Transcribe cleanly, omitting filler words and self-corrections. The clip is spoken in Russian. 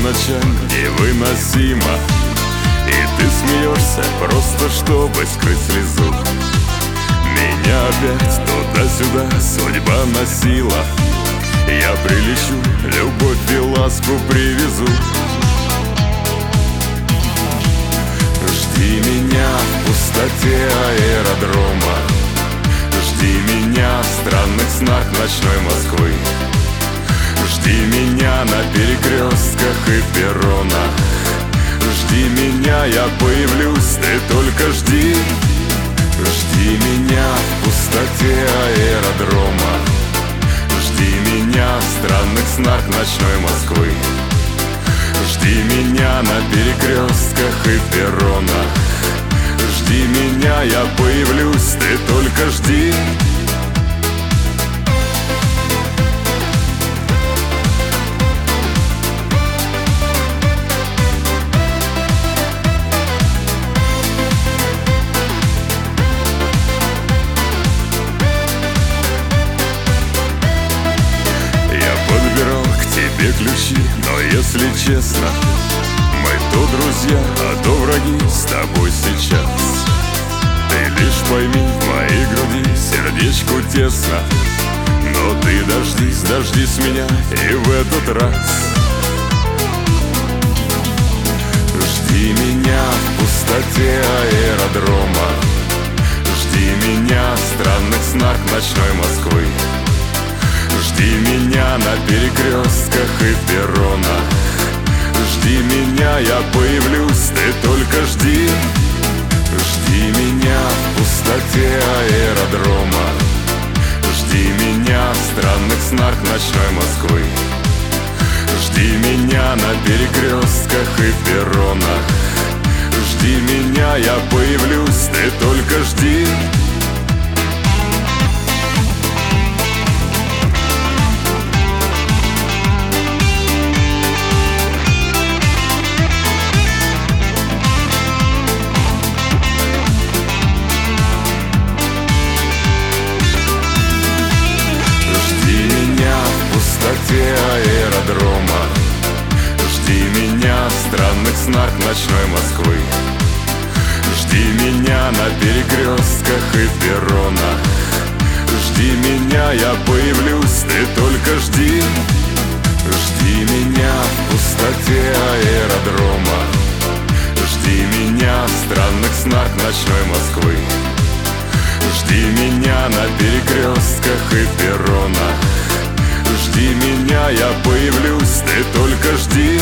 ночам невыносимо, и ты смеешься просто, чтобы скрыть слезу. Меня опять туда-сюда судьба носила. Я прилечу, любовь и ласку привезу. Жди меня в пустоте аэродрома, жди меня в странных снах ночной Москвы. Жди меня на перекрестках и перронах, жди меня, я появлюсь, ты только жди. Жди меня в пустоте аэродрома, жди меня в странных снах ночной Москвы. Жди меня на перекрестках и перронах, жди меня, я появлюсь, ты только жди. Тебе ключи, но если честно, мы то друзья, а то враги с тобой сейчас. Ты лишь пойми, в моей груди сердечку тесно, но ты дождись меня и в этот раз. Жди меня в пустоте аэродрома, жди меня в странных снах ночной Москвы. Жди меня на перекрестках и перронах, жди меня, я появлюсь, ты только жди. Жди меня в пустоте аэродрома, жди меня в странных снах ночной Москвы. Жди меня на перекрестках и перронах, жди меня, я появлюсь, ты только жди. Аэродрома, жди меня в странных снах ночной Москвы. Жди меня на перекрестках и перронах, жди меня, я появлюсь, ты только жди. Жди меня в пустоте аэродрома, жди меня в странных снах ночной Москвы. Жди меня на перекрестках и перронах, жди меня, я появлюсь, ты только жди.